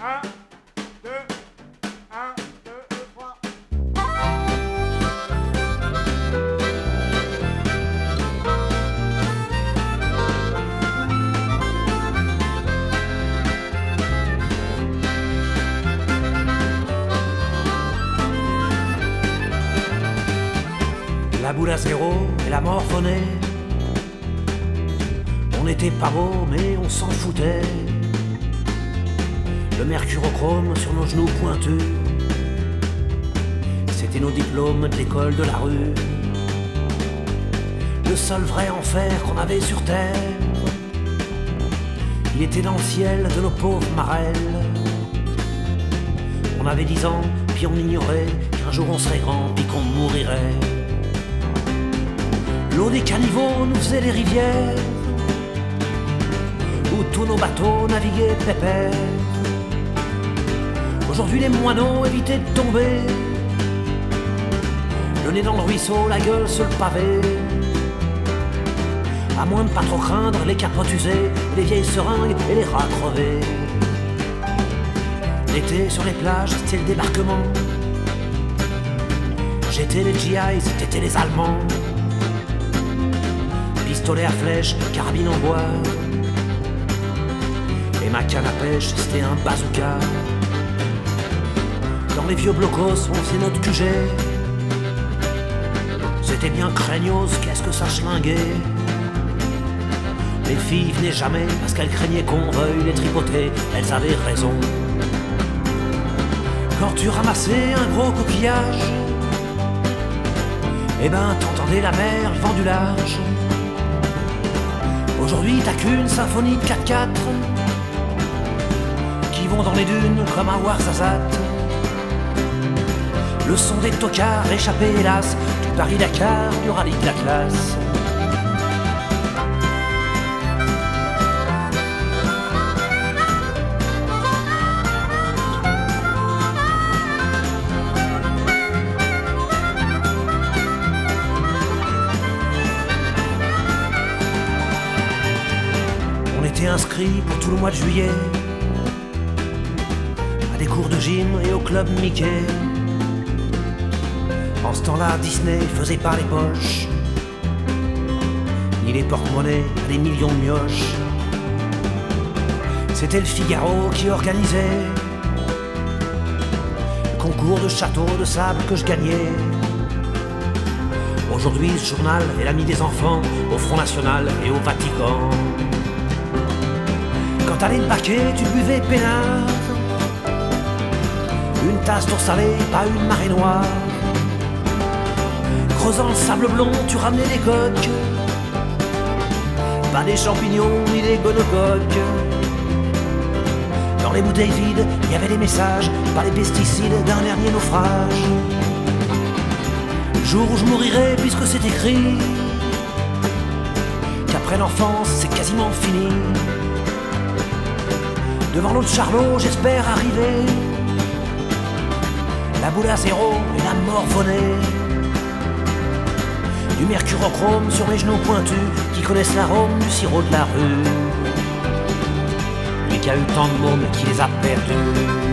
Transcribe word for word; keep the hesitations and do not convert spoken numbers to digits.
un, deux, un, deux, trois. La boule à zéro et la morphonnée. On n'était pas beau mais on s'en foutait. Le mercurochrome sur nos genoux pointus, c'était nos diplômes de l'école de la rue. Le seul vrai enfer qu'on avait sur terre, il était dans le ciel de nos pauvres marelles. On avait dix ans, puis on ignorait qu'un jour on serait grand, puis qu'on mourirait. L'eau des caniveaux nous faisait des rivières, où tous nos bateaux naviguaient pépère. Aujourd'hui les moineaux évitaient de tomber, le nez dans le ruisseau, la gueule sur le pavé. À moins de pas trop craindre les capotes usées, les vieilles seringues et les rats crevés. L'été sur les plages, c'était le débarquement. J'étais les G Is, t'étais les Allemands. Pistolet à flèche, carabine en bois. Et ma canne à pêche, c'était un bazooka. Dans les vieux blocos, on faisait notre Q G. C'était bien craignos, qu'est-ce que ça schlinguait. Les filles venaient jamais parce qu'elles craignaient qu'on veuille les tripoter. Elles avaient raison. Quand tu ramassais un gros coquillage, eh ben t'entendais la mer, le vent du large. Aujourd'hui t'as qu'une symphonie de quatre quatre qui vont dans les dunes comme un Ouarzazate. Le son des tocards échappé hélas du Paris-Dakar, du rallye de la classe. On était inscrits pour tout le mois de juillet à des cours de gym et au club Mickey. En ce temps-là, Disney faisait pas les poches, ni les porte-monnaies à des millions de mioches. C'était le Figaro qui organisait le concours de château de sable que je gagnais. Aujourd'hui, ce journal est l'ami des enfants au Front National et au Vatican. Quand t'allais le baquet, tu buvais peinard, une tasse d'eau salée, pas une marée noire. Creusant le sable blond, tu ramenais des coques, pas des champignons ni des gonocoques. Dans les bouteilles vides, il y avait des messages, pas les pesticides d'un dernier naufrage. Le jour où je mourirai, puisque c'est écrit qu'après l'enfance, c'est quasiment fini. Devant l'autre Charlot, j'espère arriver, la boule à zéro et la morphonnée. Du mercurochrome sur mes genoux pointus qui connaissent l'arôme du sirop de la rue. Lui qui a eu tant de mômes qui les a perdus.